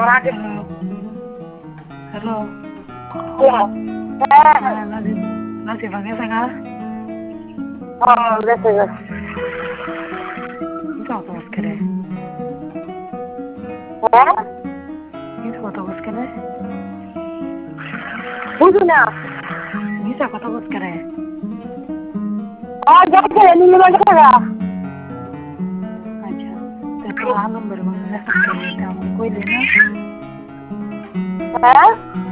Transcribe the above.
Hello. Hello. Nó chỉ bằng cái xanh á. That's it. Itu apa sekarang? Itu apa sekarang? বুঝু না Bisa kata sekarang? যাচ্ছে নির্মাণ করা Aja. Tapi alam berbangsa sekarang kamu kau dena. হ্যাঁ